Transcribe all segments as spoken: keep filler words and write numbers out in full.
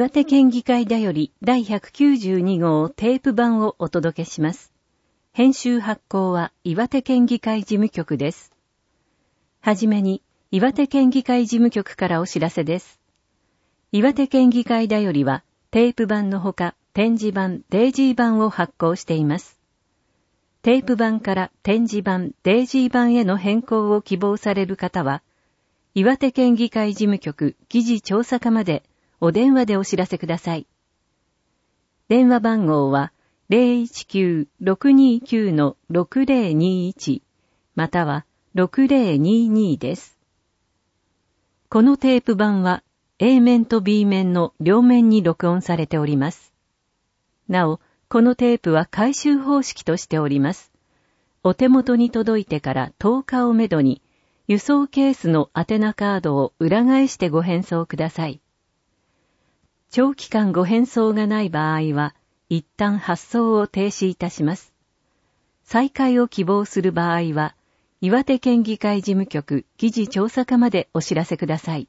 岩手県議会だよりだいひゃくきゅうじゅうにごうテープ版をお届けします。編集発行は岩手県議会事務局です。はじめに岩手県議会事務局からお知らせです。岩手県議会だよりはテープ版のほか展示版、デイジー版を発行しています。テープ版から展示版、デイジー版への変更を希望される方は、岩手県議会事務局議事調査課までお電話でお知らせください。電話番号は ゼロいちきゅう ろくにきゅう ろくゼロにいち またはろくゼロににです。このテープ版は A 面と B 面の両面に録音されております。なお、このテープは回収方式としております。お手元に届いてからとおかをめどに輸送ケースの宛名カードを裏返してご返送ください。長期間ご返送がない場合は、一旦発送を停止いたします。再開を希望する場合は、岩手県議会事務局議事調査課までお知らせください。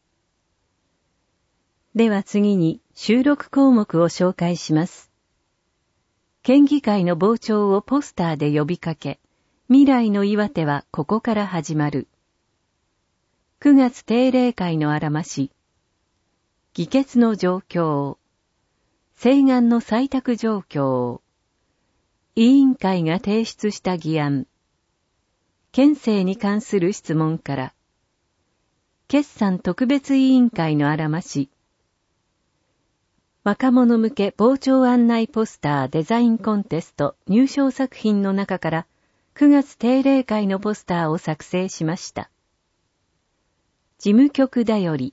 では次に収録項目を紹介します。県議会の傍聴をポスターで呼びかけ、未来の岩手はここから始まる。くがつ定例会のあらまし、議決の状況、請願の採択状況、委員会が提出した議案、県政に関する質問から、決算特別委員会のあらまし、若者向け傍聴案内ポスターデザインコンテスト入賞作品の中からくがつ定例会のポスターを作成しました。事務局だより、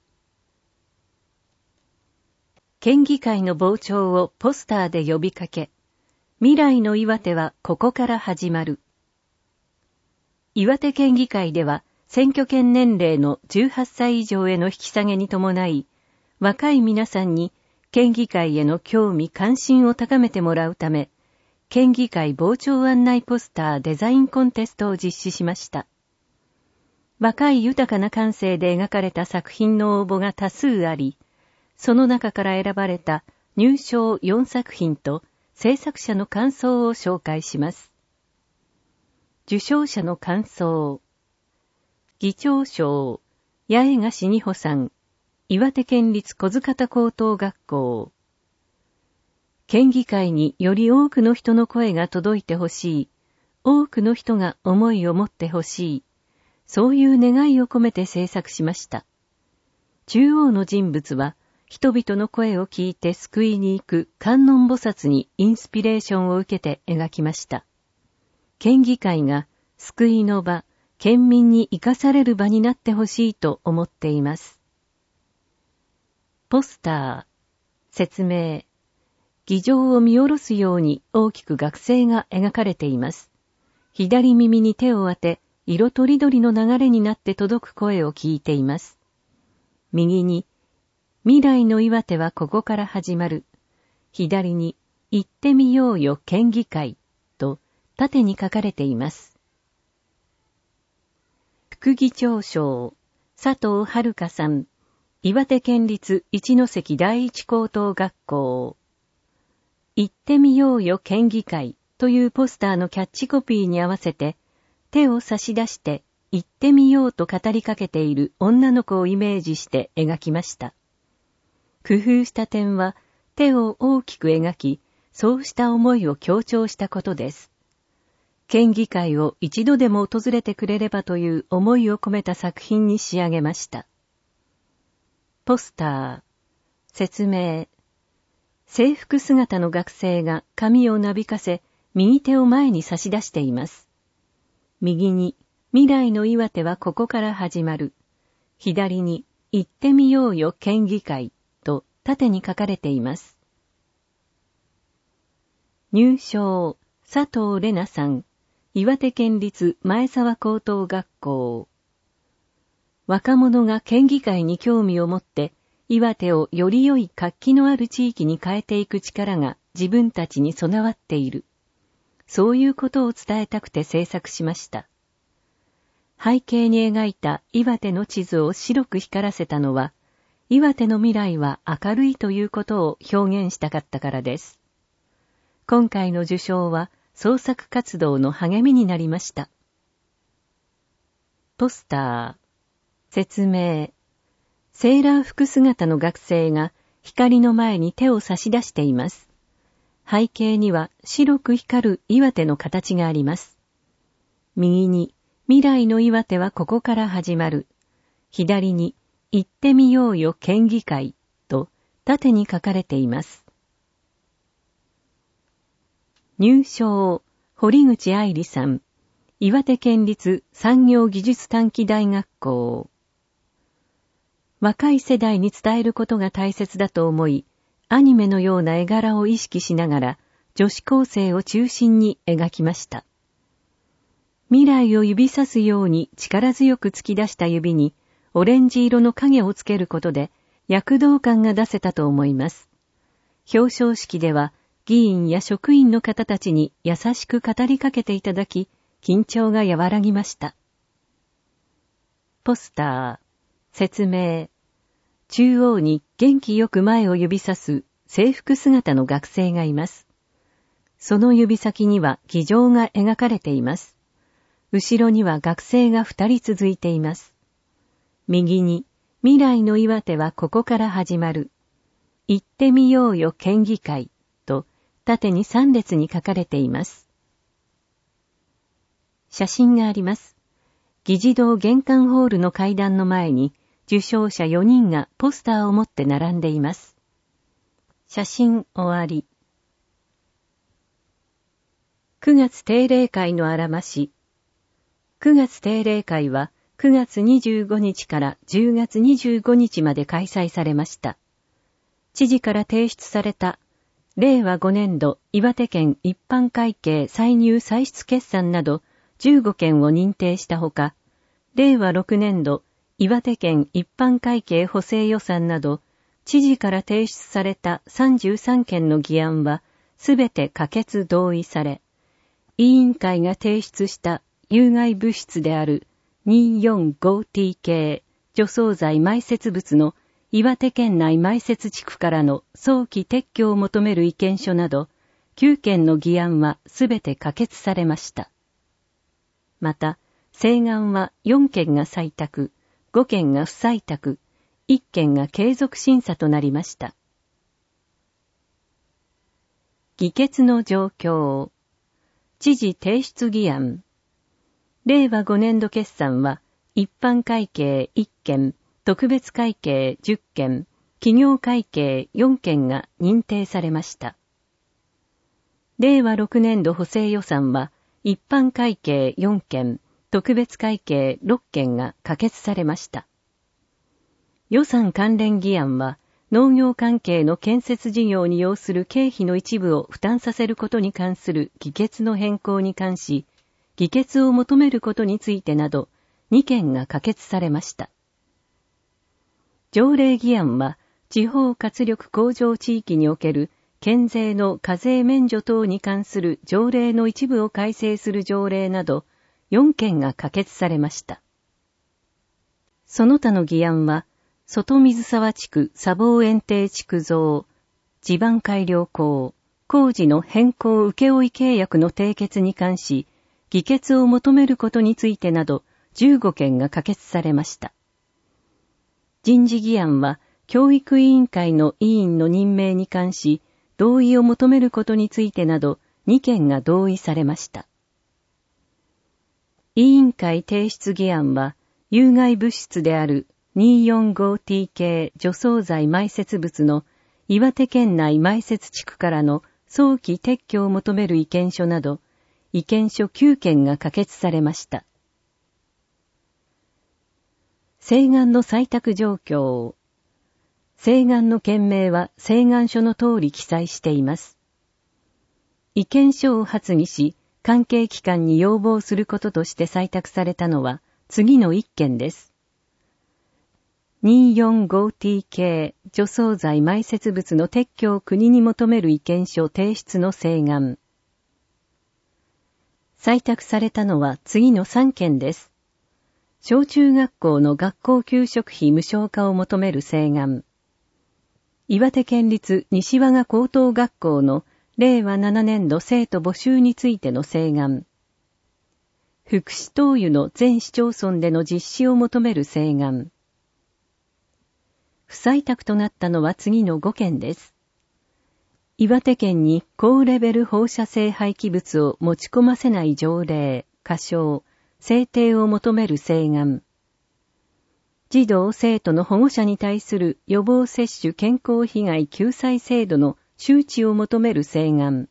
県議会の傍聴をポスターで呼びかけ、未来の岩手はここから始まる。岩手県議会では選挙権年齢のじゅうはっさい以上への引き下げに伴い、若い皆さんに県議会への興味関心を高めてもらうため、県議会傍聴案内ポスターデザインコンテストを実施しました。若い豊かな感性で描かれた作品の応募が多数あり、その中から選ばれた入賞よんさく品と制作者の感想を紹介します。受賞者の感想。議長賞、八重樫二穂さん、岩手県立小塚田高等学校。県議会により多くの人の声が届いてほしい、多くの人が思いを持ってほしい、そういう願いを込めて制作しました。中央の人物は、人々の声を聞いて救いに行く観音菩薩にインスピレーションを受けて描きました。県議会が救いの場、県民に生かされる場になってほしいと思っています。ポスター、説明、議場を見下ろすように大きく学生が描かれています。左耳に手を当て、色とりどりの流れになって届く声を聞いています。右に、未来の岩手はここから始まる。左に、行ってみようよ県議会と縦に書かれています。副議長賞、佐藤遥さん、岩手県立一関第一高等学校。行ってみようよ県議会というポスターのキャッチコピーに合わせて、手を差し出して行ってみようと語りかけている女の子をイメージして描きました。工夫した点は手を大きく描き、そうした思いを強調したことです。県議会を一度でも訪れてくれればという思いを込めた作品に仕上げました。ポスター、説明、制服姿の学生が髪をなびかせ、右手を前に差し出しています。右に、未来の岩手はここから始まる。左に、行ってみようよ県議会。と縦に書かれています。入賞、佐藤玲奈さん、岩手県立前沢高等学校。若者が県議会に興味を持って、岩手をより良い活気のある地域に変えていく力が自分たちに備わっている。そういうことを伝えたくて制作しました。背景に描いた岩手の地図を白く光らせたのは、 岩手の未来は明るいということを表現したかったからです。今回の受賞は創作活動の励みになりました。ポスター、説明。セーラー服姿の学生が光の前に手を差し出しています。背景には白く光る岩手の形があります。右に未来の岩手はここから始まる。左に行ってみようよ県議会と縦に書かれています。入賞、堀口愛理さん、岩手県立産業技術短期大学校。若い世代に伝えることが大切だと思い、アニメのような絵柄を意識しながら女子高生を中心に描きました。未来を指さすように力強く突き出した指にオレンジ色の影をつけることで躍動感が出せたと思います。表彰式では議員や職員の方たちに優しく語りかけていただき、緊張が和らぎました。ポスター、説明。中央に元気よく前を指さす制服姿の学生がいます。その指先には議場が描かれています。後ろには学生が二人続いています。右に未来の岩手はここから始まる。行ってみようよ県議会と縦に三列に書かれています。写真があります。議事堂玄関ホールの階段の前に受賞者よにんがポスターを持って並んでいます。写真終わり。くがつ定例会のあらまし。くがつ定例会はくがつにじゅうごにちからじゅうがつにじゅうごにちまで開催されました。知事から提出されたれいわごねんど岩手県一般会計歳入歳出決算などじゅうごけんを認定したほか、れいわろくねんど岩手県一般会計補正予算など、知事から提出されたさんじゅうさんけんの議案は、すべて可決同意され、委員会が提出した有害物質である にーよんごティー 系除草剤埋設物の岩手県内埋設地区からの早期撤去を求める意見書など、きゅうけんの議案はすべて可決されました。また、請願はよんけんが採択、ごけんが不採択、いっけんが継続審査となりました。議決の状況。知事提出議案。れいわごねんど決算は、一般会計いっけん、特別会計じゅっけん、企業会計よんけんが認定されました。れいわろくねんど補正予算は、一般会計よんけん、特別会計ろっけんが可決されました。予算関連議案は、農業関係の建設事業に要する経費の一部を負担させることに関する議決の変更に関し、議決を求めることについてなど、にけんが可決されました。条例議案は、地方活力向上地域における県税の課税免除等に関する条例の一部を改正する条例など、よんけんが可決されました。その他の議案は、外水沢地区砂防園庭地区造、地盤改良工、工事の変更請負契約の締結に関し、議決を求めることについてなど、じゅうごけんが可決されました。人事議案は、教育委員会の委員の任命に関し、同意を求めることについてなど、にけんが同意されました。委員会提出議案は、有害物質である にーよんごティー 系除草剤埋設物の岩手県内埋設地区からの早期撤去を求める意見書など、意見書きゅうけんが可決されました。請願の採択状況。請願の件名は請願書の通り記載しています。意見書を発議し、関係機関に要望することとして採択されたのは次のいっけんです。にーよんごティー 系除草剤埋設物の撤去を国に求める意見書提出の請願。採択されたのは次のさんけんです。 小中学校の学校給食費無償化を求める請願。岩手県立西和賀高等学校のれいわななねんど生徒募集についての請願。福祉灯油の全市町村での実施を求める請願。不採択となったのは次のごけんです。岩手県に高レベル放射性廃棄物を持ち込ませない条例、仮称、制定を求める請願。児童生徒の保護者に対する予防接種健康被害救済制度の周知を求める請願。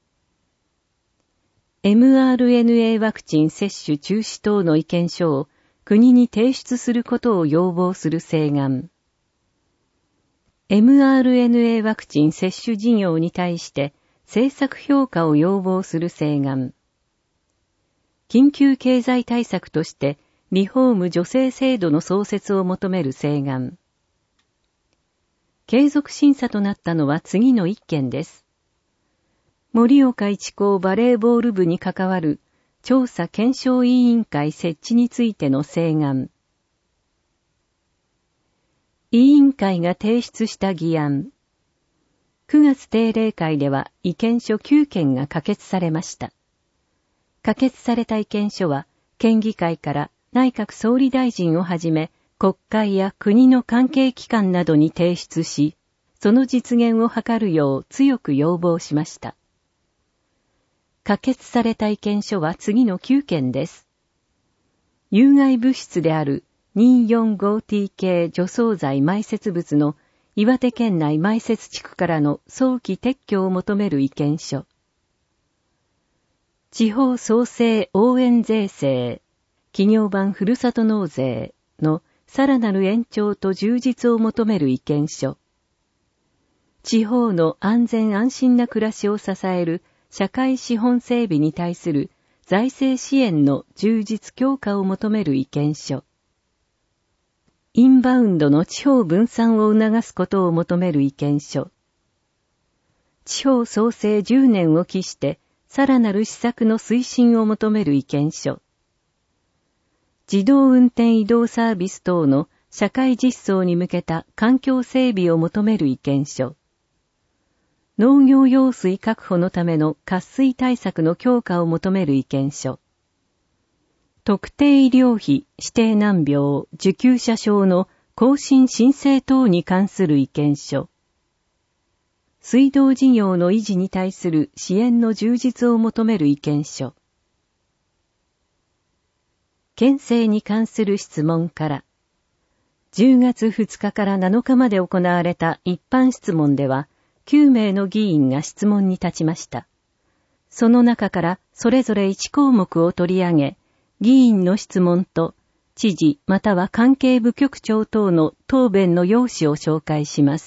エムアールエヌエー ワクチン接種中止等の意見書を国に提出することを要望する請願。エムアールエヌエー ワクチン接種事業に対して政策評価を要望する請願。緊急経済対策としてリフォーム助成制度の創設を求める請願。継続審査となったのは次の一件です。盛岡一高バレーボール部に関わる調査検証委員会設置についての請願。委員会が提出した議案。くがつ定例会では意見書きゅうけんが可決されました。可決された意見書は県議会から内閣総理大臣をはじめ国会や国の関係機関などに提出し、その実現を図るよう強く要望しました。可決された意見書は次のきゅうけんです。有害物質である にひゃくよんじゅうごティー 系除草剤埋設物の岩手県内埋設地区からの早期撤去を求める意見書。地方創生応援税制、企業版ふるさと納税のさらなる延長と充実を求める意見書。地方の安全安心な暮らしを支える社会資本整備に対する財政支援の充実強化を求める意見書。インバウンドの地方分散を促すことを求める意見書。地方創生じゅうねんを期してさらなる施策の推進を求める意見書。自動運転移動サービス等の社会実装に向けた環境整備を求める意見書。農業用水確保のための渇水対策の強化を求める意見書。特定医療費、指定難病、受給者証の更新申請等に関する意見書。水道事業の維持に対する支援の充実を求める意見書。県政に関する質問から、じゅうがつふつかからなのかまで行われた一般質問では、きゅうめいの議員が質問に立ちました。その中からそれぞれいちこうもくを取り上げ、議員の質問と知事または関係部局長等の答弁の要旨を紹介します。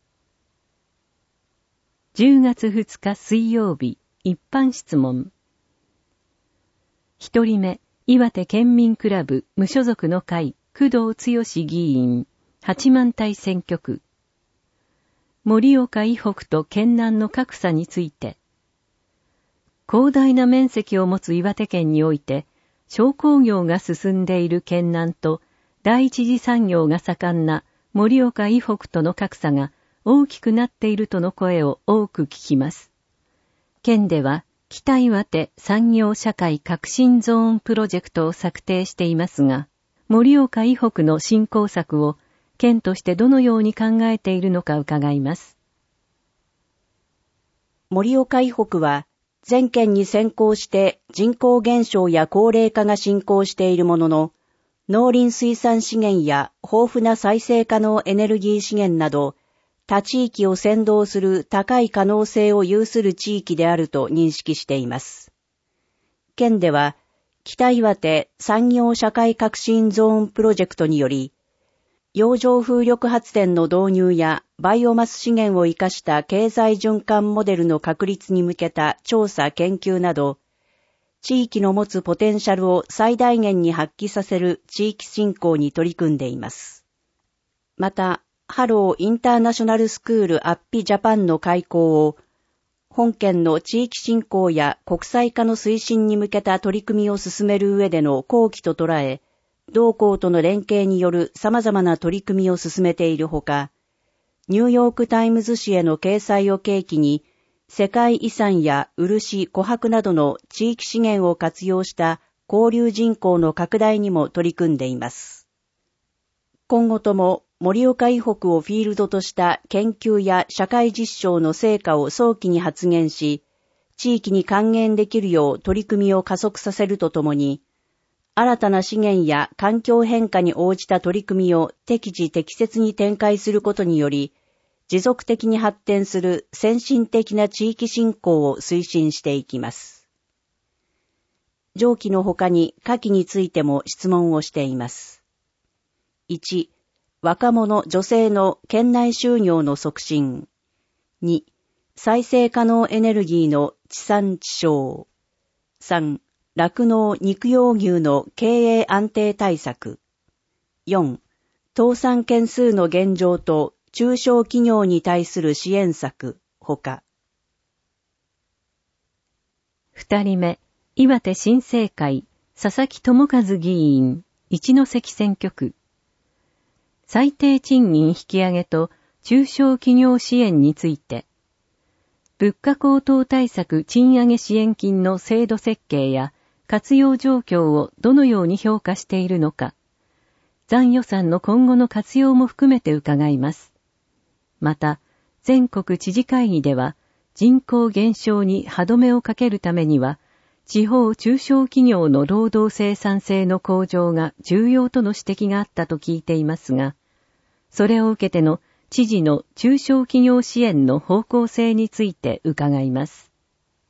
じゅうがつふつか水曜日、一般質問。ひとりめ、岩手県民クラブ無所属の会、工藤剛議員、八幡平選挙区。盛岡以北と県南の格差について、広大な面積を持つ岩手県において、商工業が進んでいる県南と第一次産業が盛んな盛岡以北との格差が大きくなっているとの声を多く聞きます。県では北岩手産業社会革新ゾーンプロジェクトを策定していますが、盛岡以北の振興策を県としてどのように考えているのか伺います。 盛岡以北は全県に先行して人口減少や高齢化が進行しているものの、農林水産資源や豊富な再生可能エネルギー資源など、他地域を先導する高い可能性を有する地域であると認識しています。県では、北岩手産業社会革新ゾーンプロジェクトにより、洋上風力発電の導入やバイオマス資源を生かした経済循環モデルの確立に向けた調査研究など、地域の持つポテンシャルを最大限に発揮させる地域振興に取り組んでいます。また、ハローインターナショナルスクールアッピジャパンの開講を、本県の地域振興や国際化の推進に向けた取り組みを進める上での好機と捉え、 同校との連携による様々な取り組みを進めているほか、ニューヨークタイムズ紙への掲載を契機に、世界遺産や漆、琥珀などの地域資源を活用した交流人口の拡大にも取り組んでいます。今後とも盛岡以北をフィールドとした研究や社会実証の成果を早期に発現し、地域に還元できるよう取り組みを加速させるとともに、新たな資源や環境変化に応じた取り組みを適時適切に展開することにより、持続的に発展する先進的な地域振興を推進していきます。上記の他に下記についても質問をしています。いち、若者・女性の県内就業の促進。に、再生可能エネルギーの地産地消。さん、酪農・肉用牛の経営安定対策。よん、倒産件数の現状と中小企業に対する支援策、ほか。 二人目、岩手新生会、佐々木智和議員、一関選挙区。最低賃金引き上げと中小企業支援について、物価高騰対策賃上げ支援金の制度設計や活用状況をどのように評価しているのか、残予算の今後の活用も含めて伺います。また、全国知事会議では、人口減少に歯止めをかけるためには、地方中小企業の労働生産性の向上が重要との指摘があったと聞いていますが、それを受けての知事の中小企業支援の方向性について伺います。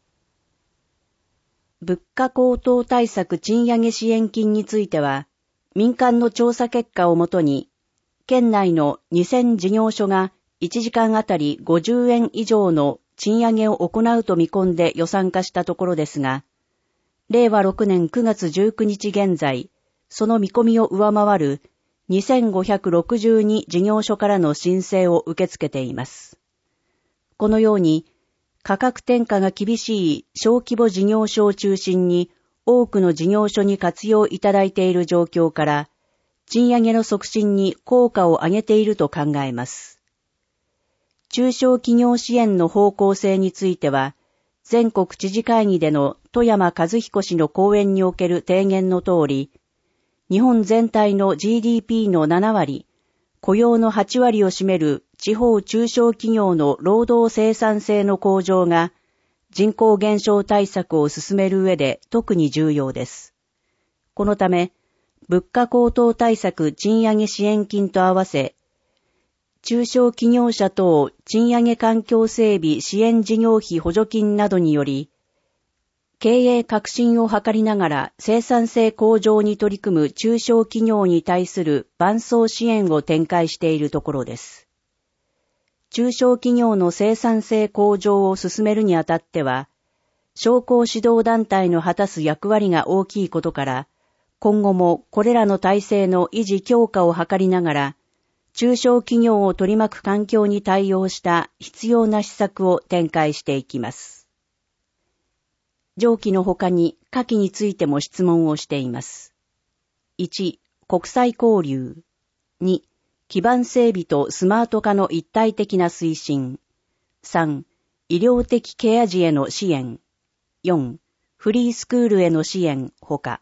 物価高騰対策賃上げ支援金については、民間の調査結果をもとに、県内のにせん事業所がいちじかんあたりごじゅうえん以上の賃上げを行うと見込んで予算化したところですが、れいわろくねんくがつじゅうくにち現在、その見込みを上回るにせんごひゃくろくじゅうに事業所からの申請を受け付けています。このように、価格転嫁が厳しい小規模事業所を中心に多くの事業所に活用いただいている状況から、賃上げの促進に効果を上げていると考えます。中小企業支援の方向性については、全国知事会議での富山和彦氏の講演における提言の通り、日本全体の ジーディーピー のななわり、雇用のはちわりを占める地方中小企業の労働生産性の向上が、人口減少対策を進める上で特に重要です。このため、物価高騰対策賃上げ支援金と合わせ、中小企業者等賃上げ環境整備支援事業費補助金などにより、経営革新を図りながら生産性向上に取り組む中小企業に対する伴走支援を展開しているところです。中小企業の生産性向上を進めるにあたっては、商工指導団体の果たす役割が大きいことから、今後もこれらの体制の維持強化を図りながら、中小企業を取り巻く環境に対応した必要な施策を展開していきます。上記の他に下記についても質問をしています。いち、国際交流。に、基盤整備とスマート化の一体的な推進。さん、医療的ケア児への支援。よん、フリースクールへの支援ほか。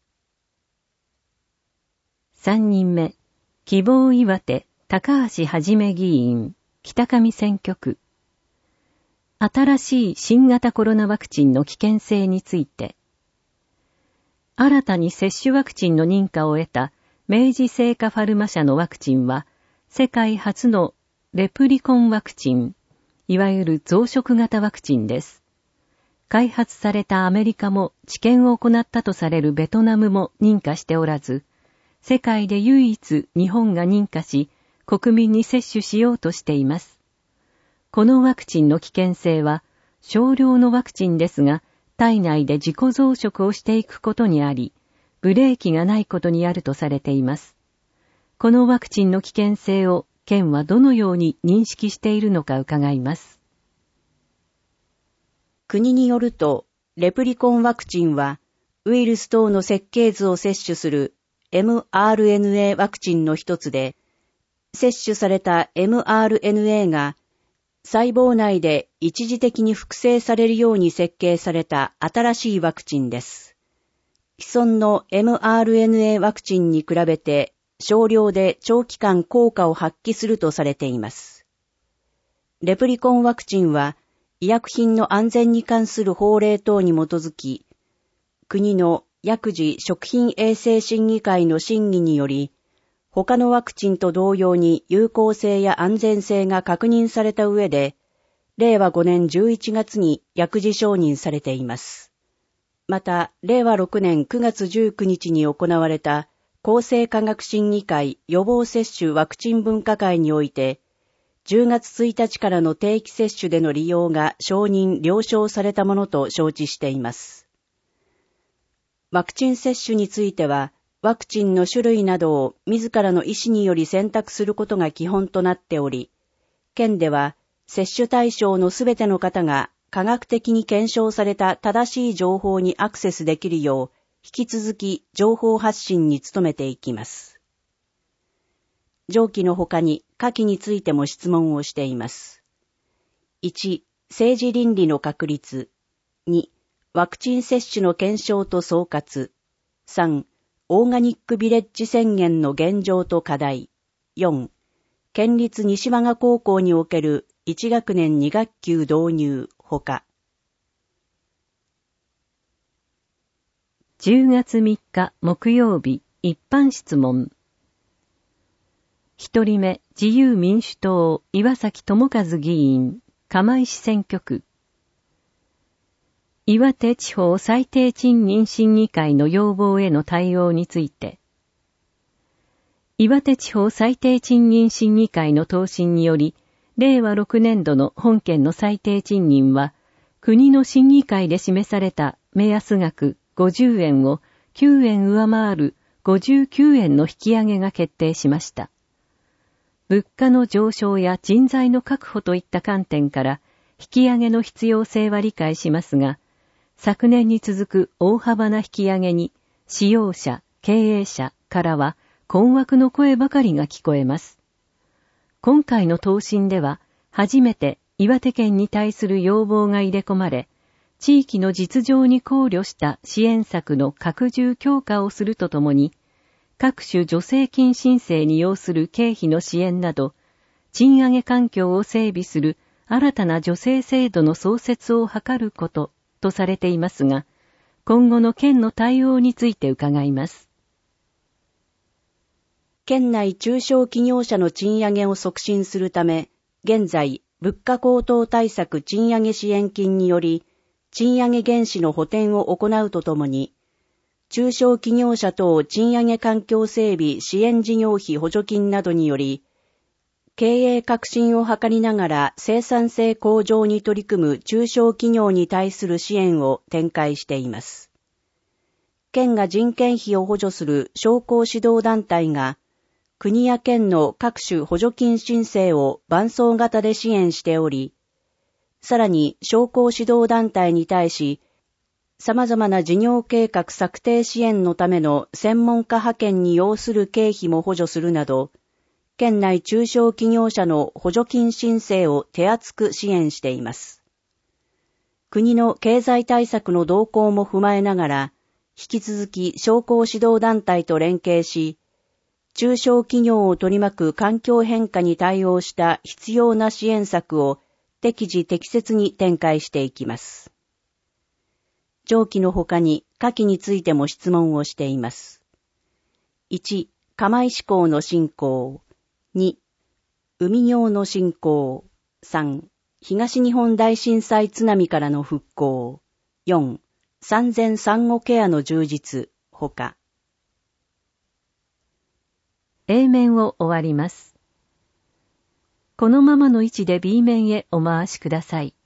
さんにんめ、希望岩手高橋はじめ議員、北上選挙区。新しい新型コロナワクチンの危険性について、新たに接種ワクチンの認可を得た明治製菓ファルマ社のワクチンは、世界初のレプリコンワクチン、いわゆる増殖型ワクチンです。開発されたアメリカも治験を行ったとされるベトナムも認可しておらず、世界で唯一日本が認可し、国民に接種しようとしています。このワクチンの危険性は、少量のワクチンですが、体内で自己増殖をしていくことにあり、ブレーキがないことにあるとされています。このワクチンの危険性を県はどのように認識しているのか伺います。 国によると、レプリコンワクチンは、ウイルス等の設計図を摂取するエムアールエヌエー ワクチンの一つで、接種された エムアールエヌエー が細胞内で一時的に複製されるように設計された新しいワクチンです。既存の エムアールエヌエー ワクチンに比べて少量で長期間効果を発揮するとされています。レプリコンワクチンは医薬品の安全に関する法令等に基づき、国の薬事食品衛生審議会の審議により、他のワクチンと同様に有効性や安全性が確認された上で、れいわごねんじゅういちがつに薬事承認されています。また、れいわろくねんくがつじゅうくにちに行われた厚生科学審議会予防接種ワクチン分科会において、じゅうがつついたちからの定期接種での利用が承認・了承されたものと承知しています。ワクチン接種については、ワクチンの種類などを自らの意思により選択することが基本となっており、県では接種対象のすべての方が科学的に検証された正しい情報にアクセスできるよう、引き続き情報発信に努めていきます。上記の他に下記についても質問をしています。いち、政治倫理の確立。に、ワクチン接種の検証と総括。さん、オーガニックビレッジ宣言の現状と課題。よん、県立西和賀高校におけるいち学年に学級導入ほか。 じゅうがつみっか木曜日一般質問。一人目、自由民主党岩崎智和議員、釜石選挙区。岩手地方最低賃金審議会の要望への対応について、岩手地方最低賃金審議会の答申により、れいわろくねんどの本県の最低賃金は、国の審議会で示された目安額ごじゅうえんをきゅうえん上回るごじゅうきゅうえんの引き上げが決定しました。物価の上昇や人材の確保といった観点から引き上げの必要性は理解しますが、昨年に続く大幅な引き上げに使用者、経営者からは困惑の声ばかりが聞こえます。今回の答申では初めて岩手県に対する要望が入れ込まれ、地域の実情に考慮した支援策の拡充強化をするとともに、各種助成金申請に要する経費の支援など、賃上げ環境を整備する新たな助成制度の創設を図ることとされていますが、今後の県の対応について伺います。 県内中小企業者の賃上げを促進するため、現在、物価高騰対策賃上げ支援金により、賃上げ原資の補填を行うとともに、中小企業者等賃上げ環境整備支援事業費補助金などにより、経営革新を図りながら生産性向上に取り組む中小企業に対する支援を展開しています。県が人件費を補助する商工指導団体が、国や県の各種補助金申請を伴走型で支援しており、さらに商工指導団体に対し、様々な事業計画策定支援のための専門家派遣に要する経費も補助するなど、県内中小企業者の補助金申請を手厚く支援しています。国の経済対策の動向も踏まえながら、引き続き商工指導団体と連携し、中小企業を取り巻く環境変化に対応した必要な支援策を適時適切に展開していきます。上記の他に下記についても質問をしています。いち、釜石港の振興。に、海業の振興。さん、東日本大震災津波からの復興。よん、産前産後ケアの充実。ほか。 A 面を終わります。このままの位置で B 面へお回しください。